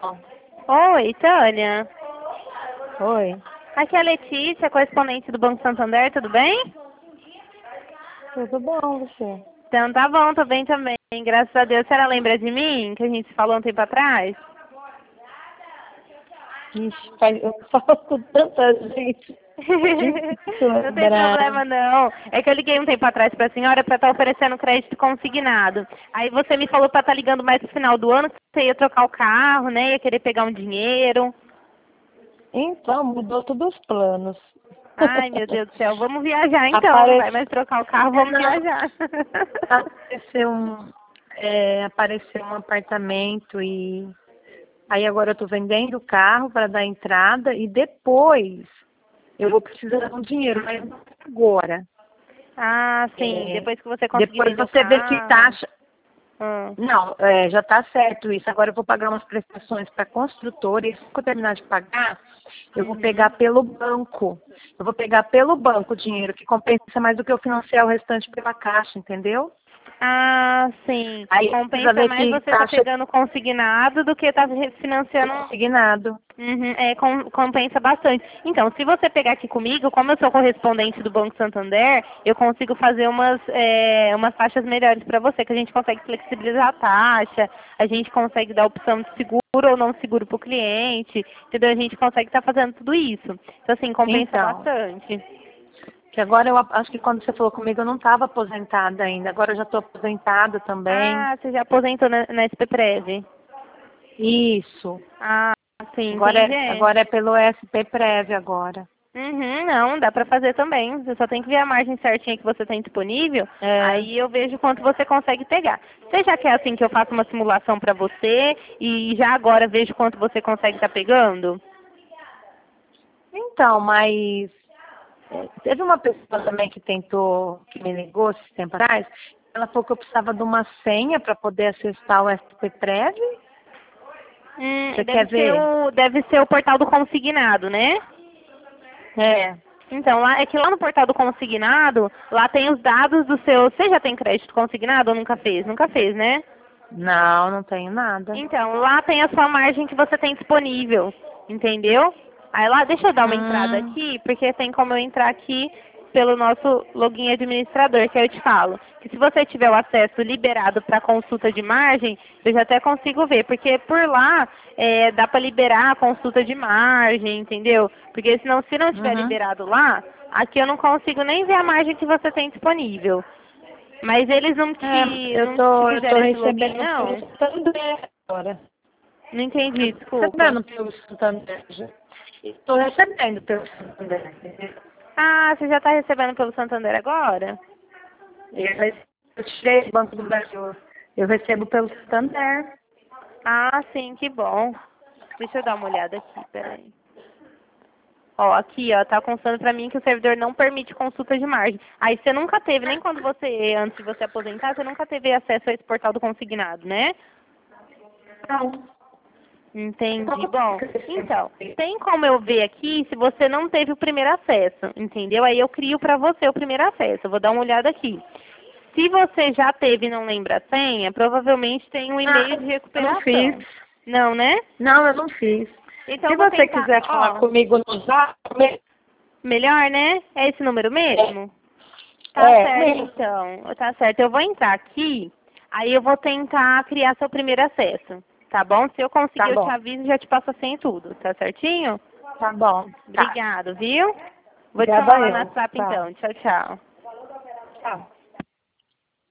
Oi, Tânia. Oi, Aqui é a Letícia, correspondente do Banco Santander, tudo bem? tudo bom você? Então tá bom, tô bem também. Graças a Deus. A senhora lembra de mim, que a gente falou um tempo atrás? Ixi, eu falo com tanta gente. Difícil Não tem lembrar. problema não. É que eu liguei um tempo atrás pra senhora pra estar oferecendo crédito consignado. Aí você me falou pra estar ligando mais no final do ano, que você ia trocar o carro, né? Ia querer pegar um dinheiro. Então, mudou todos os planos. Ai, meu Deus do céu. Vamos viajar então. Não vai Apareceu, mais trocar o carro, vamos não, viajar. apareceu um apartamento e aí agora eu tô vendendo o carro para dar entrada e depois eu vou precisar de um dinheiro, mas não agora. Ah, sim. É, Depois que você conseguir depois vender o você vê que carro. taxa. Hum. Não, já está certo isso. Agora eu vou pagar umas prestações para a construtora e se eu terminar de pagar, eu vou pegar Uhum. pelo banco. Eu vou pegar pelo banco o dinheiro, que compensa mais do que eu financiar o restante pela caixa, entendeu? Ah, sim. Aí precisa Compensa ver mais que você estar taxa pegando consignado do que estar refinanciando. consignado. Uhum, compensa bastante. Então, se você pegar aqui comigo, como eu sou correspondente do Banco Santander, eu consigo fazer umas taxas melhores para você, que a gente consegue flexibilizar a taxa, a gente consegue dar opção de seguro ou não seguro para o cliente, entendeu? A gente consegue estar fazendo tudo isso. Então, assim, compensa Então, bastante. que agora eu acho que quando você falou comigo eu não estava aposentada ainda. Agora eu já estou aposentada também. Ah, você já aposentou na SPPrev? Isso. Ah, sim, Agora entendi. agora é pelo SP Prévio agora. Uhum, não, dá pra fazer também. Você só tem que ver a margem certinha que você tem disponível, É. aí eu vejo quanto você consegue pegar. Você já quer assim que eu faça uma simulação pra você e já agora vejo quanto você consegue estar pegando? Então, mas teve uma pessoa também que tentou, que me ligou esse tempo atrás, ela falou que eu precisava de uma senha para poder acessar o SP Prévio. Você quer ver? Deve ser o portal do consignado, né? É. Então, é que lá no portal do consignado, lá tem os dados do seu. Você já tem crédito consignado ou nunca fez? Nunca fez, né? Não, não tenho nada. Então, lá tem a sua margem que você tem disponível, entendeu? Aí lá, deixa eu dar uma entrada Hum, aqui, porque tem como eu entrar aqui pelo nosso login administrador, que eu te falo. Que se você tiver o acesso liberado para consulta de margem, eu já até consigo ver, porque por lá dá para liberar a consulta de margem, entendeu? Porque senão, se não tiver uhum. liberado lá, aqui eu não consigo nem ver a margem que você tem disponível. Mas eles Eu não te tô, eu tô fizeram esse login, recebendo pelo não? Santander agora. Não entendi, Eu tô desculpa. recebendo pelo Santander. Estou recebendo pelo Santander. Entendeu? Ah, você já está recebendo pelo Santander agora? Eu tirei do Banco do Brasil. Eu recebo pelo Santander. Ah, sim, que bom. Deixa eu dar uma olhada aqui, peraí. Ó, aqui, ó, tá constando pra mim que o servidor não permite consulta de margem. Aí você nunca teve, nem quando você, antes de você aposentar, você nunca teve acesso a esse portal do consignado, né? Não. Entendi. Bom, então, tem como eu ver aqui se você não teve o primeiro acesso, entendeu? Aí eu crio pra você o primeiro acesso. Eu vou dar uma olhada aqui. Se você já teve e não lembra a senha, provavelmente tem um e-mail de Eu não fiz. recuperação. Não, né? Não, eu não fiz. Então Se eu vou você tentar, quiser falar ó, comigo no Zap, melhor, né? É esse número é, mesmo? Tá certo, mesmo. então. Tá certo. Eu vou entrar aqui, aí eu vou tentar criar seu primeiro acesso. Tá bom? Se eu Tá conseguir, eu te bom. aviso e já te passo a senha e tudo. Tá certinho? Tá bom. Tá. Obrigado, viu? Vou te Obrigada chamar lá no eu. WhatsApp Tá. então. Tchau, tchau. Tchau.